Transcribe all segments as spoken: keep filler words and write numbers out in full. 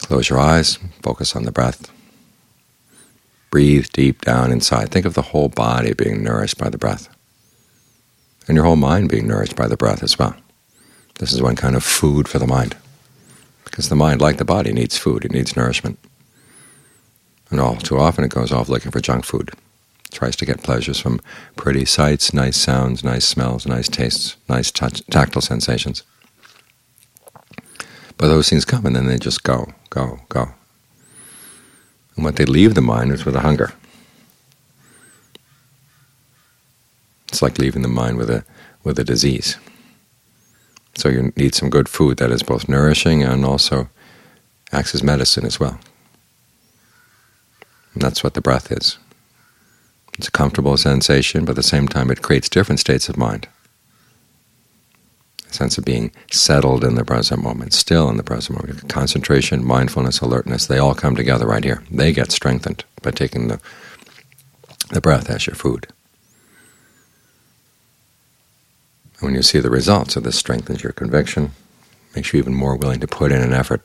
Close your eyes, focus on the breath. Breathe deep down inside. Think of the whole body being nourished by the breath, and your whole mind being nourished by the breath as well. This is one kind of food for the mind, because the mind, like the body, needs food. It needs nourishment. And all too often it goes off looking for junk food. It tries to get pleasures from pretty sights, nice sounds, nice smells, nice tastes, nice touch, tactile sensations. But those things come, and then they just go, go, go. And what they leave the mind is with a hunger. It's like leaving the mind with a with a disease. So you need some good food that is both nourishing and also acts as medicine as well. And that's what the breath is. It's a comfortable sensation, but at the same time it creates different states of mind. A sense of being settled in the present moment, still in the present moment. Concentration, mindfulness, alertness, they all come together right here. They get strengthened by taking the, the breath as your food. And when you see the results of this, strengthens your conviction, makes you even more willing to put in an effort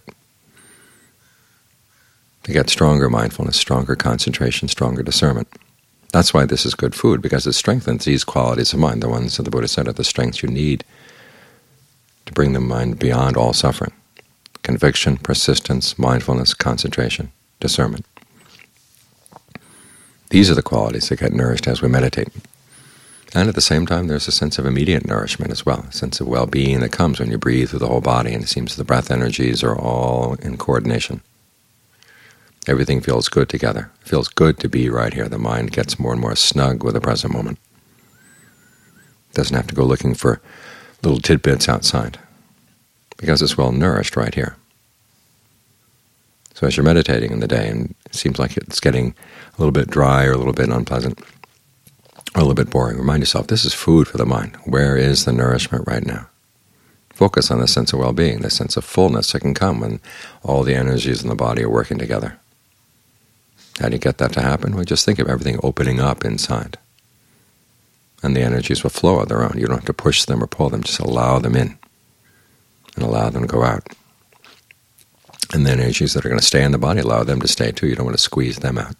to get stronger mindfulness, stronger concentration, stronger discernment. That's why this is good food, because it strengthens these qualities of mind, the ones that the Buddha said are the strengths you need to bring the mind beyond all suffering: conviction, persistence, mindfulness, concentration, discernment. These are the qualities that get nourished as we meditate. And at the same time, there's a sense of immediate nourishment as well, a sense of well-being that comes when you breathe through the whole body, and it seems the breath energies are all in coordination. Everything feels good together. It feels good to be right here. The mind gets more and more snug with the present moment. It doesn't have to go looking for little tidbits outside, because it's well nourished right here. So as you're meditating in the day and it seems like it's getting a little bit dry or a little bit unpleasant or a little bit boring, remind yourself, this is food for the mind. Where is the nourishment right now? Focus on the sense of well-being, the sense of fullness that can come when all the energies in the body are working together. How do you get that to happen? Well, just think of everything opening up inside, and the energies will flow on their own. You don't have to push them or pull them. Just allow them in and allow them to go out. And the energies that are going to stay in the body, allow them to stay too. You don't want to squeeze them out.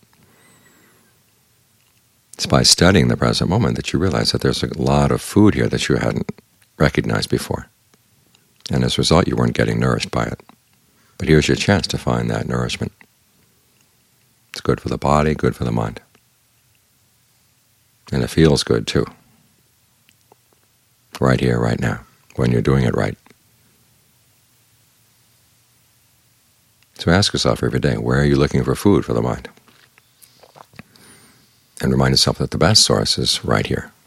It's by studying the present moment that you realize that there's a lot of food here that you hadn't recognized before. And as a result, you weren't getting nourished by it. But here's your chance to find that nourishment. It's good for the body, good for the mind. And it feels good too. Right here, right now, when you're doing it right. So ask yourself every day, where are you looking for food for the mind? And remind yourself that the best source is right here.